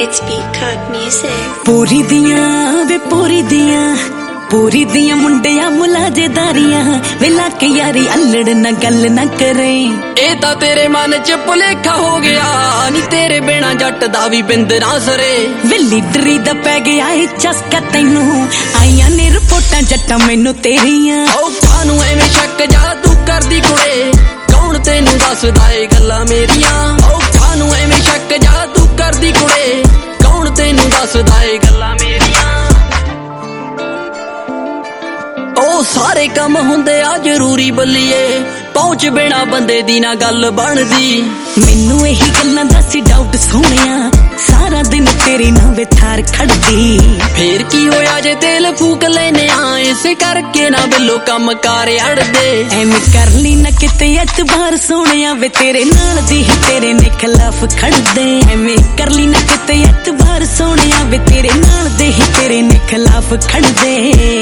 It's Peacock Music. पूरी दियां मुंडिया मुलाजेदारियां वेला के यारी अल्लड़ न गल न करे। ए तां तेरे मन च भुलेखा हो गया नी तेरे बिना जट दा भी बिंद ना सरे। वे लीडरी दा पै गया ए चस्का तैनू आईयां ने रिपोर्टां जट्टां मैनू तेरियां। ओ कानू एवें शक जा तू करदी कुड़े कौन तेनू दसदा ए गल्लां मेरियां। ओ कानू एवें शक जा तू करदी कुड़े कौन तेनू दसदा ए गल्लां मेरियां। ओ सारे कम हुंदे आ जरूरी बल्लीए पहुंच बिना बंदे दी ना गल बनदी। मैनू यही गल्लां दस डाउट सोहणिया सारा दिन तेरे नां बेथार खड़दी। फेर की होया जे तेल फूक लेने आ इस करके ना बिल्लो कम कार अड़दे। एवें कर ली ना किते एतबार सोहणिया वे तेरे नाल दी ही तेरे ने खिलाफ खड़दे। एवें कर ली ना किते एतबार सोहणिया वे तेरे नाल दे ही तेरे ने खिलाफ खड़दे।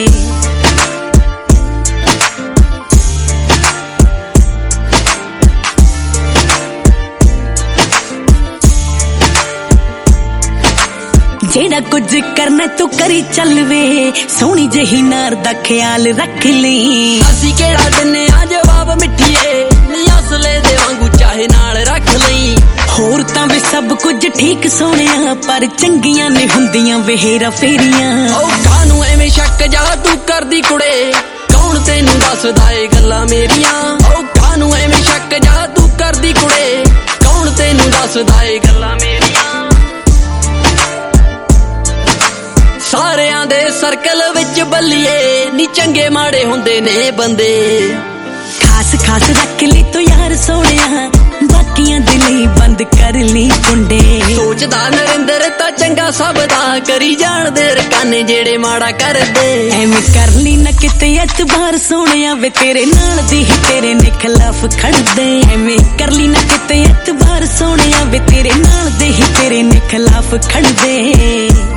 जेड़ा कुछ करना तू करी चल वे सोहनी जही नार दा ख्याल रख ली। असी केड़ा दिने आ जवाब मिठिए असले दे वांगू चाहे नाल रख लई। होर तां वे सब कुछ ठीक सोहणिया पर चंगियां ने हुंदियां वे हेरा फेरियां। ओ कानू एवें शक जा तू करदी कुड़े कौन तेनू दसदा ए गल्लां मेरियां। ओ कानू एवें शक जा तू करदी कुड़े कौन तेनू दसदा ए गल्लां मेरियां। सारियां दे सर्कल विच बल्लीए नी चंगे माड़े हुंदे ने बंदे। खास खास रख ली तू यार सोहणिया बाकियां दे लई बंद कर ली कुंडे। सोचदा नरेंद्र ता चंगा सबदा करी जान दे रकाने जेड़े माड़ा कर दे। एवें कर ली ना किते एतबार सोहणिया वे तेरे नाल दी ही तेरे ने खिलाफ खड़दे। एवें कर ली ना किते एतबार सोहणिया वे तेरे नाल दे ही तेरे ने खिलाफ खड़दे।